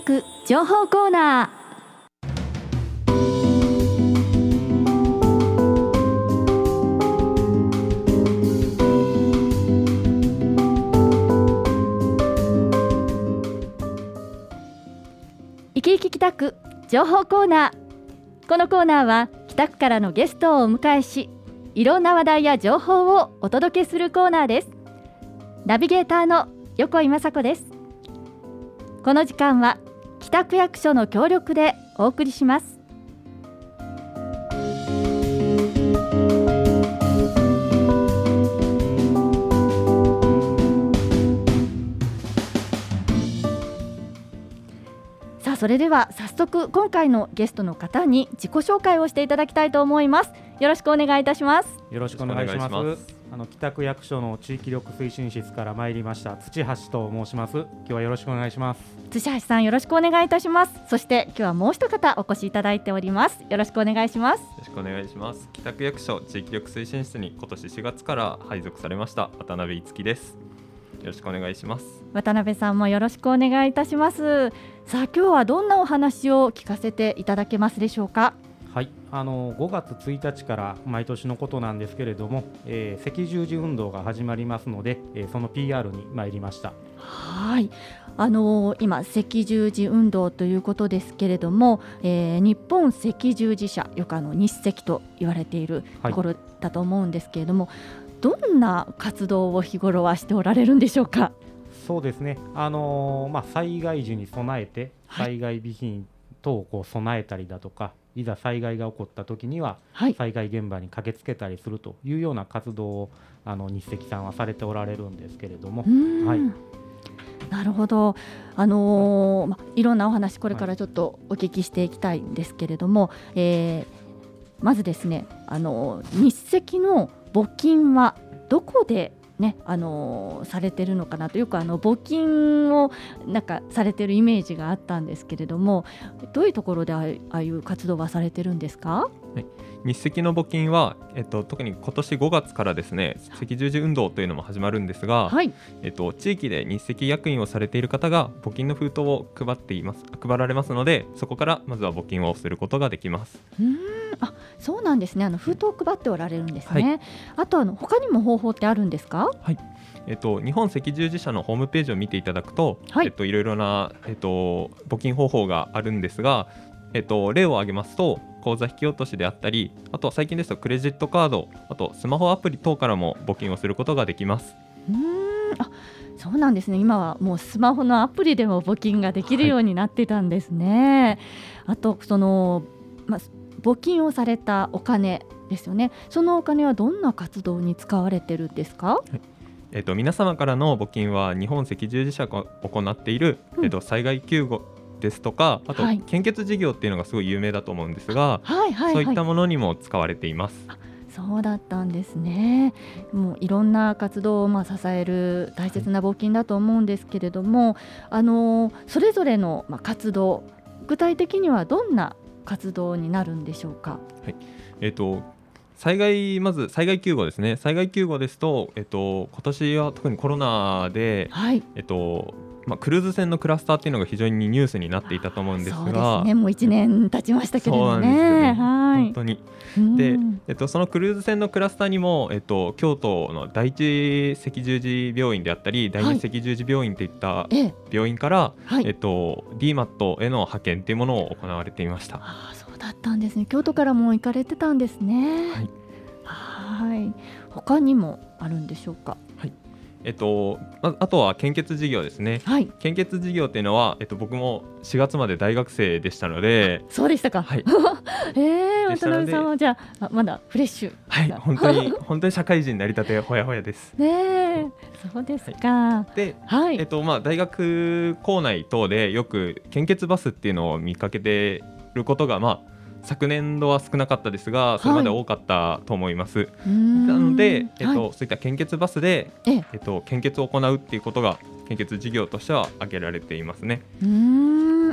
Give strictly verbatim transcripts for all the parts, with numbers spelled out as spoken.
宅情報コーナー。生き生き北区情報コーナー。このコーナーは北区からのゲストをお迎えし、いろんな話題や情報をお届けするコーナーです。ナビゲーターの横井雅子です。この時間は北区役所の協力でお送りします。さあ、それでは早速今回のゲストの方に自己紹介をしていただきたいと思います。よろしくお願いいたします。 よろしくお願いします。あの北区役所の地域力推進室から参りました土橋と申します。今日はよろしくお願いします。 土橋さん、よろしくお願いいたします。そして今日はもう一方お越しいただいております。よろしくお願いします。 よろしくお願いします。北区役所地域力推進室に今年しがつから配属されました渡辺いつきです。よろしくお願いします。 渡辺さんもよろしくお願いいたします。さあ、今日はどんなお話を聞かせていただけますでしょうか。 はい、あのごがつついたちから毎年のことなんですけれども、えー、赤十字運動が始まりますので、えー、その ピーアール に参りました。 はい、あのー、今赤十字運動ということですけれども、えー、日本赤十字社、よくあの日赤と言われているところだと思うんですけれども、はい、どんな活動を日頃はしておられるんでしょうか。 そうですね、あのーまあ、災害時に備えて災害備品等をこう備えたりだとか、はい、いざ災害が起こった時には災害現場に駆けつけたりするというような活動をあの日赤さんはされておられるんですけれども、はい、 なるほど。あのーま、いろんなお話これからちょっとお聞きしていきたいんですけれども、はい、えー、まずですね、あのー、日赤の募金はどこでね、あのー、されてるのかなと。よくあの募金をなんかされてるイメージがあったんですけれども、どういうところでああいう活動はされてるんですか。 はい、日赤の募金は、えっと、特に今年ごがつからですね、赤十字運動というのも始まるんですが、はい、えっと、地域で日赤役員をされている方が募金の封筒を配っています配られますので、そこからまずは募金をすることができます。 うーん、あ、そうなんですね。あの封筒を配っておられるんですね。はい、あとあの他にも方法ってあるんですか。 はい、えっと、日本赤十字社のホームページを見ていただくと、はい、えっと、いろいろな、えっと、募金方法があるんですが、えっと、例を挙げますと口座引き落としであったり、あとは最近ですとクレジットカード、あとスマホアプリ等からも募金をすることができます。 うーん、あ、そうなんですね。今はもうスマホのアプリでも募金ができるようになってたんですね。はい、あとその、ま、募金をされたお金ですよね。そのお金はどんな活動に使われてるんですか。はい、 えっと、皆様からの募金は日本赤十字社が行っている、うん、えっと、災害救護ですとか、あと献血事業っていうのがすごい有名だと思うんですが、はいはいはい、そういったものにも使われています。 あ、そうだったんですね。もういろんな活動をまあ支える大切な募金だと思うんですけれども、はい、あのそれぞれのまあ活動、具体的にはどんな活動になるんでしょうか。 はい、えーと災害まず災害救護ですね。災害救護ですと、えっと、今年は特にコロナで、はい、えっとまあ、クルーズ船のクラスターっていうのが非常にニュースになっていたと思うんですが、 そうですね、もういちねん経ちましたけれどもね。そうなんですよね、 はい、本当に。で、えっと、そのクルーズ船のクラスターにも、えっと、京都の第一赤十字病院であったり第二赤十字病院といった病院から、はい、えっと、ディーマット への派遣というものを行われていました。 あ、そうだったんですね。京都からも行かれてたんですね。はい、はい、他にもあるんでしょうか。 はい、えっと、あ, あとは献血事業ですね。はい、献血事業っていうのは、えっと、僕もしがつまで大学生でしたので。 そうでしたか。はい、えー、渡辺さんはじゃあまだフレッシュ。 はい、本当に本当に社会人になりたてほやほやですね。そうですか。 はい、で、はい、えっとまあ、大学構内等でよく献血バスっていうのを見かけていることが、まあ昨年度は少なかったですが、それまで多かったと思います。はい、なので、えっとはい、そういった献血バスで、ええっと、献血を行うっていうことが献血事業としては挙げられていますね。 うーん、あ、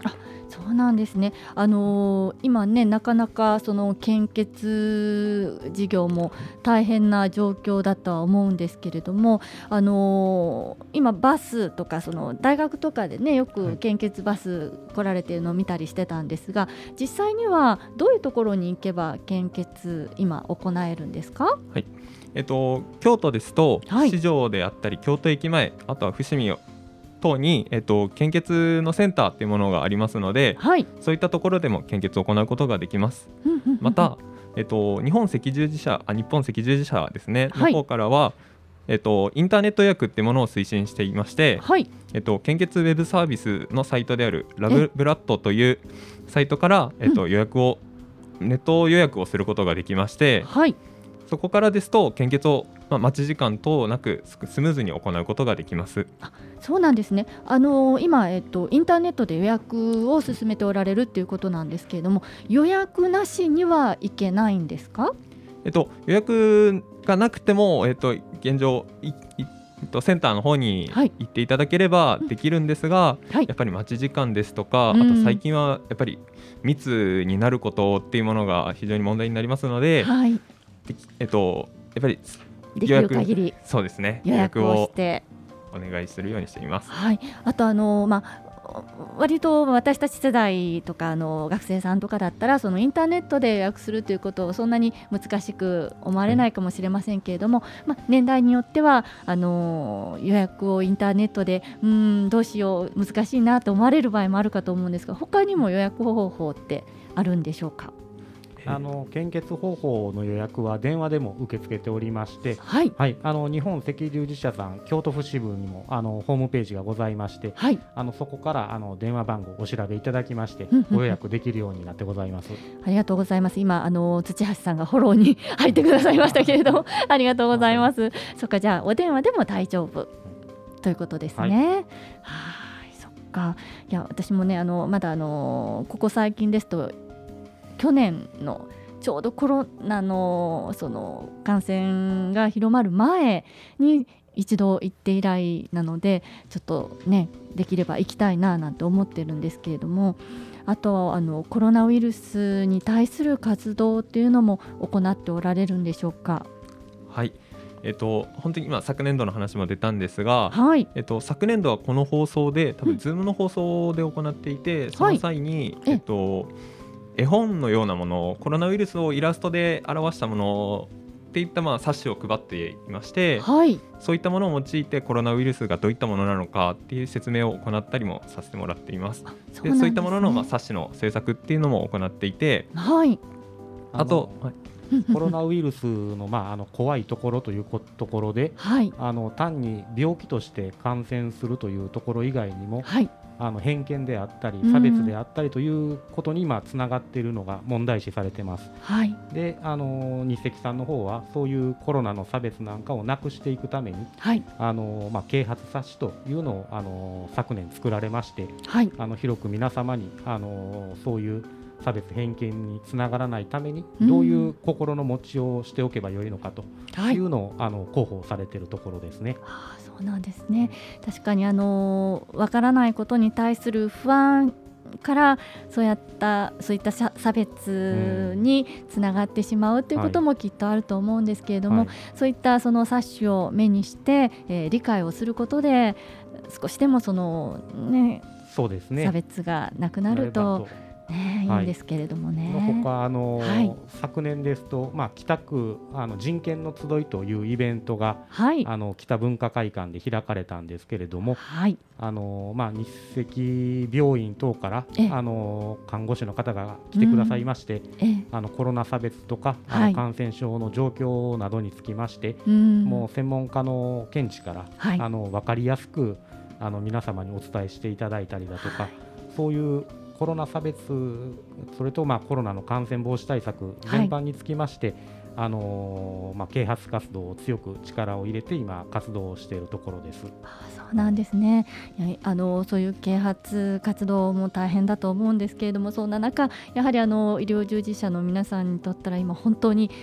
そうなんですね。あのー、今ねなかなかその献血事業も大変な状況だとは思うんですけれども、あのー、今バスとかその大学とかでねよく献血バス来られているのを見たりしてたんですが、実際にはどういうところに行けば献血今行えるんですか？ はい、えっと、京都ですと、 はい、 市場であったり京都駅前、あとは伏見等に、えっと、献血のセンターというものがありますので、 はい、 そういったところでも献血を行うことができます。また、えっと、日本赤十字社あ日本赤十字社ですね、はい、の方からは、えっと、インターネット予約っていうものを推進していまして、はい、えっと、献血ウェブサービスのサイトであるラブブラッドというサイトから、えっと、予約を、うん、ネット予約をすることができまして、はい、そこからですと献血を、まあ、待ち時間等なくスムーズに行うことができます。 あ、そうなんですね。あのー、今、えっと、インターネットで予約を進めておられるということなんですけれども、予約なしにはいけないんですか？ えっと、予約がなくても、えっと、現状いいセンターの方に行っていただければできるんですが、はい、やっぱり待ち時間ですとか、うん、あと最近はやっぱり密になることっていうものが非常に問題になりますので、はい、えっと、やっぱりできる限りそうですね、 予約をしてお願いするようにしています。 はい、あとあの、まあ、割と私たち世代とかあの学生さんとかだったらそのインターネットで予約するということをそんなに難しく思われないかもしれませんけれども、まあ、年代によってはあの予約をインターネットでうーんどうしよう難しいなと思われる場合もあるかと思うんですが、他にも予約方法ってあるんでしょうか？ あの献血方法の予約は電話でも受け付けておりまして、 はいはい、あの日本赤十字社さん京都府支部にもあのホームページがございまして、はい、あのそこからあの電話番号をお調べいただきましてご予約できるようになってございます。 ありがとうございます。今あの土橋さんがフォローに入ってくださいましたけれどもありがとうございます。そっか、じゃあお電話でも大丈夫ということですね。はい、はい、そっか。いや私もねあのまだあのここ最近ですと去年のちょうどコロナ の, その感染が広まる前に一度行って以来なのでちょっとねできれば行きたいななんて思ってるんですけれども、あとあのコロナウイルスに対する活動っていうのも行っておられるんでしょうか？ はい、えっと、本当に今昨年度の話も出たんですが、 はい、 えっと、昨年度はこの放送で多分 Zoom の放送で行っていて、うん、その際に、はい、えっと絵本のようなものをコロナウイルスをイラストで表したものっていったまあ冊子を配っていまして、はい、そういったものを用いてコロナウイルスがどういったものなのかっていう説明を行ったりもさせてもらっています。そうなんですね。でそういったもののまあ冊子の制作っていうのも行っていて、はい、あとあコロナウイルスの、まあ、あの怖いところというところで、はい、あの単に病気として感染するというところ以外にも、はい、あの偏見であったり差別であったりということに今つながっているのが問題視されています。はい、であの日赤さんの方はそういうコロナの差別なんかをなくしていくために、はい、あのまあ、啓発冊子というのをあの昨年作られまして、はい、あの広く皆様にあのそういう差別偏見につながらないためにどういう心の持ちをしておけばよいのかというのを、はい、あの広報されているところですね。 はあ、そうなんですね。確かにあのわからないことに対する不安からそうやったそういった差別につながってしまうということもきっとあると思うんですけれども、はい、そういったその冊子を目にして、えー、理解をすることで少しでもその、ね、 そうですね、 差別がなくなるとね、いいんですけれどもね。 はい、他あの、はい、昨年ですと、まあ、北区あの人権の集いというイベントが、はい、あの北文化会館で開かれたんですけれども、はい、あのまあ、日赤病院等からあの看護師の方が来てくださいまして、うん、あのコロナ差別とか、はい、あの感染症の状況などにつきまして、うん、もう専門家の見地から、はい、あの分かりやすくあの皆様にお伝えしていただいたりだとか、はい、そういうコロナ差別それとまあコロナの感染防止対策全般につきまして、はい、あのーまあ、啓発活動を強く力を入れて今活動をしているところです。 ああ、そうなんですね。いやあのそういう啓発活動も大変だと思うんですけれども、そんな中やはりあの医療従事者の皆さんにとったら今本当に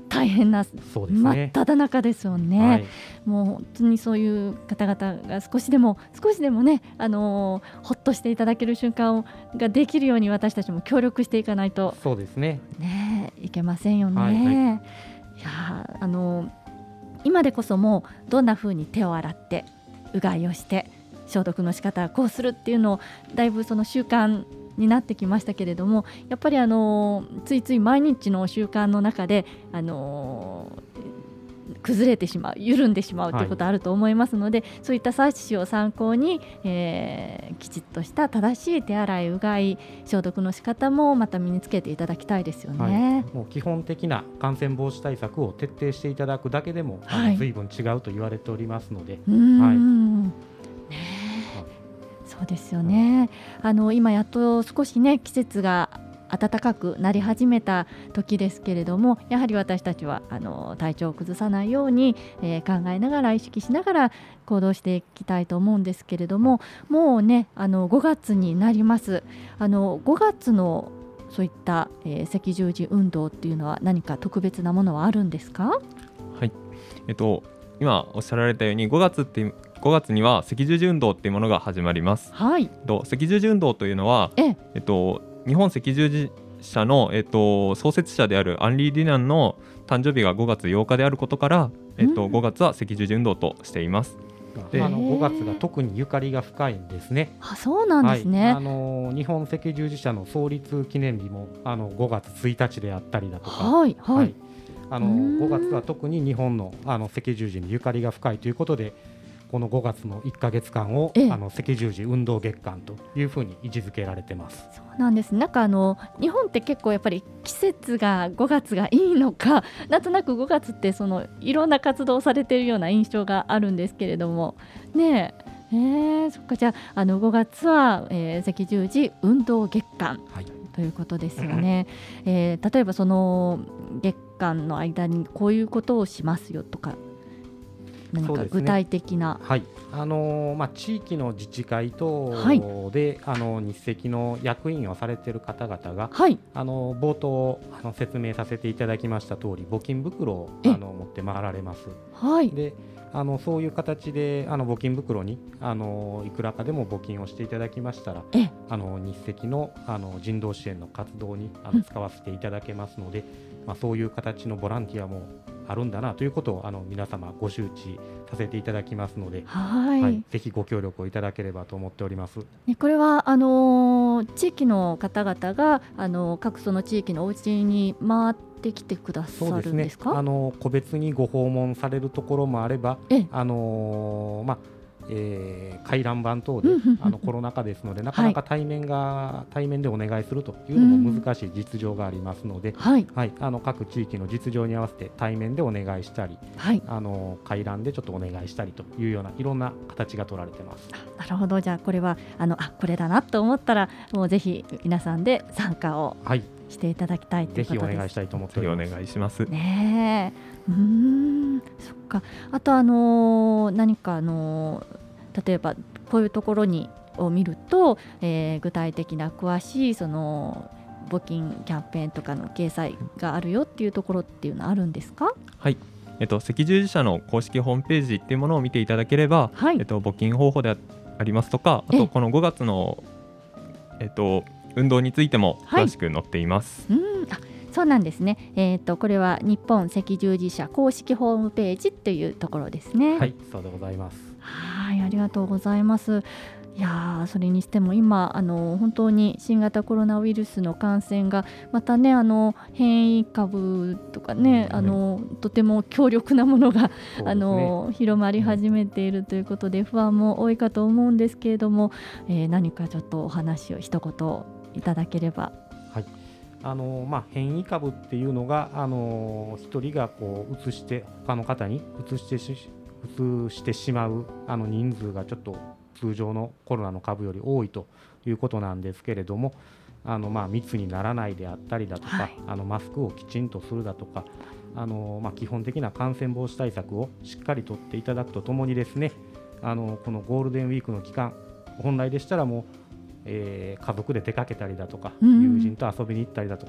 大変なそうですね、 真っ只中ですよね、はい、もう本当にそういう方々が少しでも少しでもね、あのー、ほっとしていただける瞬間ができるように私たちも協力していかないとそうですね、 ねいけませんよね、 はいはい、いやあのー、今でこそもうどんな風に手を洗ってうがいをして消毒の仕方はこうするっていうのをだいぶその習慣になってきましたけれども、やっぱりあのついつい毎日の習慣の中であの崩れてしまう緩んでしまうということあると思いますので、はい、そういった冊子を参考に、えー、きちっとした正しい手洗いうがい消毒の仕方もまた身につけていただきたいですよね、 はい、もう基本的な感染防止対策を徹底していただくだけでも、はい、あの随分違うと言われておりますので、 うーん、はいね、そうですよね、あの今やっと少しね季節が暖かくなり始めた時ですけれども、やはり私たちはあの体調を崩さないように、えー、考えながら意識しながら行動していきたいと思うんですけれども、もうねあのごがつになります。あのごがつのそういった、えー、赤十字運動っていうのは何か特別なものはあるんですか？ はい、えっと今おっしゃられたようにごがつってごがつには赤十字運動っていうものが始まります。 はい、 と赤十字運動というのは、ええっと、日本赤十字社の、えっと、創設者であるアンリー・ディナンの誕生日がごがつようかであることから、えっと、ごがつは赤十字運動としています。 であのごがつが特にゆかりが深いんですね。 あ、そうなんですね、はい、 あの日本赤十字社の創立記念日もあのごがつついたちであったりだとか、 はいはいはい、 あのごがつは特に日本の、あの赤十字にゆかりが深いということで、このごがつのいっかげつかんを、ええ、あの赤十字運動月間というふうに位置づけられてます。 そうなんです。なんかあの日本って結構やっぱり季節がごがつがいいのか、なんとなくごがつってそのいろんな活動をされているような印象があるんですけれどもねえ、えー、そっか、じゃあ、あのごがつは、えー、赤十字運動月間、はい、ということですよね、えー、例えばその月間の間にこういうことをしますよとか何か具体的な、 ね、はい、あのーまあ、地域の自治会等で、はい、あの日赤の役員をされている方々が、はい、あの冒頭あの説明させていただきました通り募金袋をあの持って回られます、はい、であのそういう形であの募金袋にあのいくらかでも募金をしていただきましたら、あの日赤 の, あの人道支援の活動にあの使わせていただけますので、うん、まあ、そういう形のボランティアもあるんだなということをあの皆様ご周知させていただきますので、はい、はい、ぜひご協力をいただければと思っております。 ね、これはあのー、地域の方々があの各その地域のお家に回ってきてくださるんですか？ そうですね、あの個別にご訪問されるところもあれば、あのー、まあえー、回覧板等で、うんうんうん、あのコロナ禍ですのでなかなか対面が、はい、対面でお願いするというのも難しい実情がありますので、はいはい、あの各地域の実情に合わせて対面でお願いしたり、はい、あの回覧でちょっとお願いしたりというようないろんな形が取られてます。 なるほど、じゃあこれはあのあこれだなと思ったらもうぜひ皆さんで参加をしていただきたいということです。 ぜひお願いしたいと思っております。 お願いしますねえ、うーん、そっか。あとあのー、何かあのー例えばこういうところにを見ると、えー、具体的な詳しいその募金キャンペーンとかの掲載があるよっていうところっていうのはあるんですか？ はい、えっと、赤十字社の公式ホームページっていうものを見ていただければ、はい、えっと、募金方法でありますとか、あとこのごがつの、えっと、運動についても詳しく載っています。 はい、うん、あ、そうなんですね、えー、とこれは日本赤十字社公式ホームページというところですね。 はい、そうでございます。 はい、ありがとうございます。いやそれにしても今あの本当に新型コロナウイルスの感染がまたね、あの変異株とかね、うん、あのとても強力なものが、ね、あの広まり始めているということで不安も多いかと思うんですけれども、えー、何かちょっとお話を一言いただければ。 はい、あのまあ、変異株っていうのがあの一人がこう移して他の方に移してし移してしまうあの人数がちょっと通常のコロナの株より多いということなんですけれども、あのまあ密にならないであったりだとか、はい、あのマスクをきちんとするだとか、あのまあ基本的な感染防止対策をしっかりとっていただくとともにですね、あのこのゴールデンウィークの期間、本来でしたらもう、えー、家族で出かけたりだとか、うん、友人と遊びに行ったりだとか、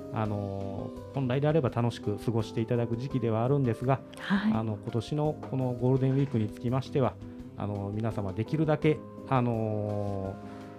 あの本来であれば楽しく過ごしていただく時期ではあるんですが、 はい、 あの今年のこのゴールデンウィークにつきましてはあの皆様できるだけ、あの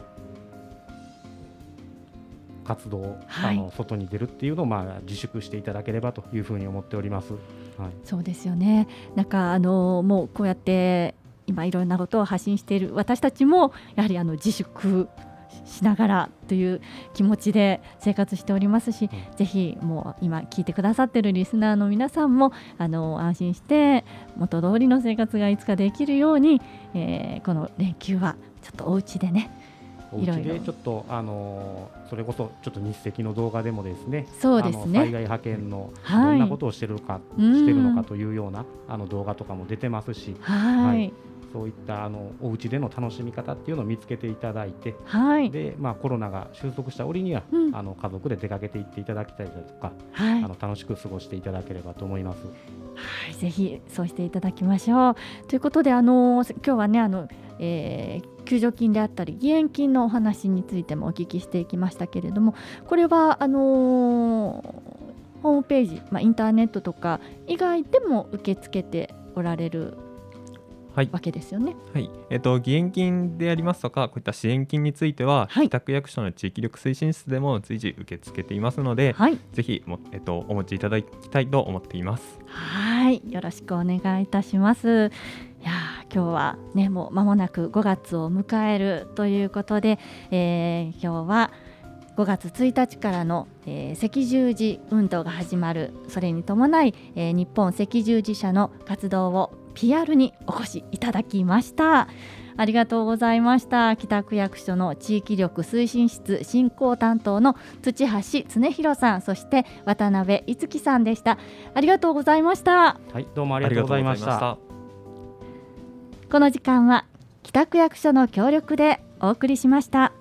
活動、はい、あの外に出るっていうのを、まあ、自粛していただければというふうに思っております。はい、 そうですよね。なんかあのもうこうやって今いろんなことを発信している私たちもやはりあの自粛しながらという気持ちで生活しておりますし、うん、ぜひもう今聞いてくださっているリスナーの皆さんもあの安心して元通りの生活がいつかできるように、えー、この連休はちょっとお家でね、 お家でちょっとあのそれこそちょっと日赤の動画でもですね、 そうですね、 あの災害派遣のどんなことをしてるか、はい、してるのかというようなあの動画とかも出てますし、 はいはい、 そういったあのお家での楽しみ方っていうのを見つけていただいて、 はい、 でまあ、コロナが収束した折には、うん、あの家族で出かけていっていただきたいだとか、はい、あの楽しく過ごしていただければと思います。 はい、ぜひそうしていただきましょうということで、あの今日はねあの、えー、救助金であったり義援金のお話についてもお聞きしていきましたけれども、これはあのー、ホームページ、まあ、インターネットとか以外でも受け付けておられるわけですよね。 はい、えー、と義援金でありますとかこういった支援金については、はい、北区役所の地域力推進室でも随時受け付けていますので、はい、ぜひも、えー、とお持ちいただきたいと思っています。 はい、よろしくお願いいたします。いや今日はねもう間もなくごがつを迎えるということで、えー、今日はごがつついたちからの、えー、赤十字運動が始まる、それに伴い、えー、日本赤十字社の活動を ピーアール にお越しいただきました。ありがとうございました。北区役所の地域力推進室振興担当の土橋恒弘さん、そして渡辺いつきさんでした。ありがとうございました。 はい、どうもありがとうございました。 この時間は北区役所の協力でお送りしました。